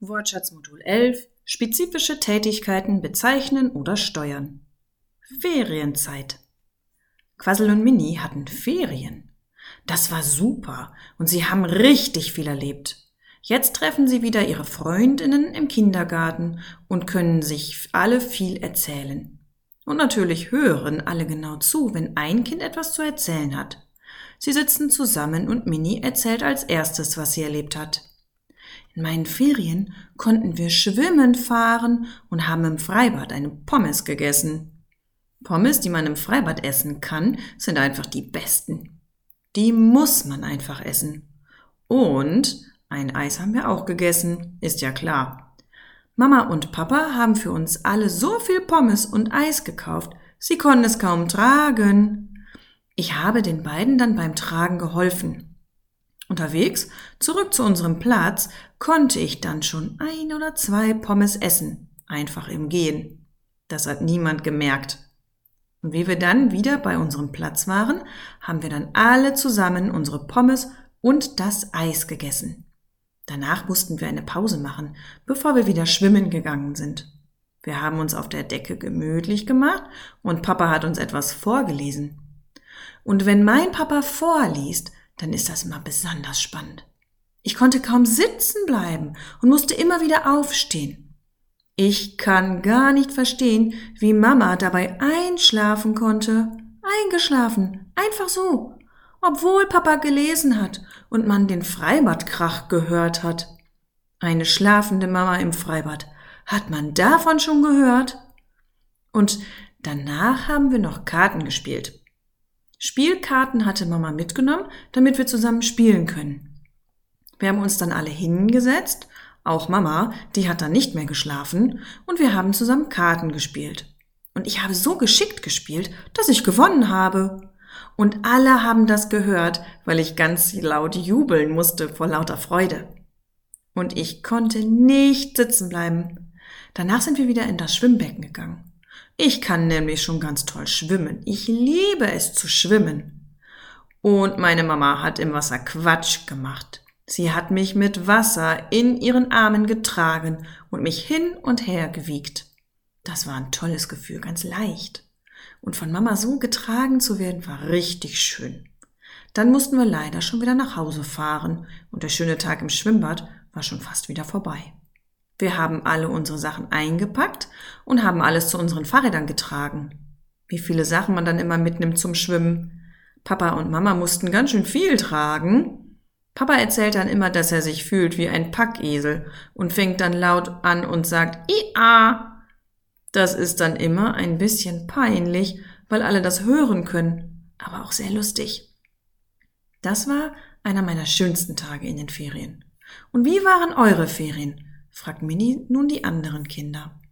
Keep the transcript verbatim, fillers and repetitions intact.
Wortschatzmodul elf. Spezifische Tätigkeiten bezeichnen oder steuern. Ferienzeit. Quassel und Minnie hatten Ferien. Das war super und sie haben richtig viel erlebt. Jetzt treffen sie wieder ihre Freundinnen im Kindergarten und können sich alle viel erzählen. Und natürlich hören alle genau zu, wenn ein Kind etwas zu erzählen hat. Sie sitzen zusammen und Minnie erzählt als erstes, was sie erlebt hat. In meinen Ferien konnten wir schwimmen fahren und haben im Freibad eine Pommes gegessen. Pommes, die man im Freibad essen kann, sind einfach die besten. Die muss man einfach essen. Und ein Eis haben wir auch gegessen, ist ja klar. Mama und Papa haben für uns alle so viel Pommes und Eis gekauft, sie konnten es kaum tragen. Ich habe den beiden dann beim Tragen geholfen. Unterwegs, zurück zu unserem Platz, konnte ich dann schon ein oder zwei Pommes essen, einfach im Gehen. Das hat niemand gemerkt. Und wie wir dann wieder bei unserem Platz waren, haben wir dann alle zusammen unsere Pommes und das Eis gegessen. Danach mussten wir eine Pause machen, bevor wir wieder schwimmen gegangen sind. Wir haben uns auf der Decke gemütlich gemacht und Papa hat uns etwas vorgelesen. Und wenn mein Papa vorliest, dann ist das immer besonders spannend. Ich konnte kaum sitzen bleiben und musste immer wieder aufstehen. Ich kann gar nicht verstehen, wie Mama dabei einschlafen konnte. Eingeschlafen, einfach so, obwohl Papa gelesen hat und man den Freibadkrach gehört hat. Eine schlafende Mama im Freibad. Hat man davon schon gehört? Und danach haben wir noch Karten gespielt. Spielkarten hatte Mama mitgenommen, damit wir zusammen spielen können. Wir haben uns dann alle hingesetzt, auch Mama, die hat dann nicht mehr geschlafen, und wir haben zusammen Karten gespielt. Und ich habe so geschickt gespielt, dass ich gewonnen habe. Und alle haben das gehört, weil ich ganz laut jubeln musste vor lauter Freude. Und ich konnte nicht sitzen bleiben. Danach sind wir wieder in das Schwimmbecken gegangen. Ich kann nämlich schon ganz toll schwimmen. Ich liebe es zu schwimmen. Und meine Mama hat im Wasser Quatsch gemacht. Sie hat mich mit Wasser in ihren Armen getragen und mich hin und her gewiegt. Das war ein tolles Gefühl, ganz leicht. Und von Mama so getragen zu werden, war richtig schön. Dann mussten wir leider schon wieder nach Hause fahren und der schöne Tag im Schwimmbad war schon fast wieder vorbei. Wir haben alle unsere Sachen eingepackt und haben alles zu unseren Fahrrädern getragen. Wie viele Sachen man dann immer mitnimmt zum Schwimmen. Papa und Mama mussten ganz schön viel tragen. Papa erzählt dann immer, dass er sich fühlt wie ein Packesel und fängt dann laut an und sagt Ia. Das ist dann immer ein bisschen peinlich, weil alle das hören können, aber auch sehr lustig. Das war einer meiner schönsten Tage in den Ferien. Und wie waren eure Ferien? Fragt Minnie nun die anderen Kinder.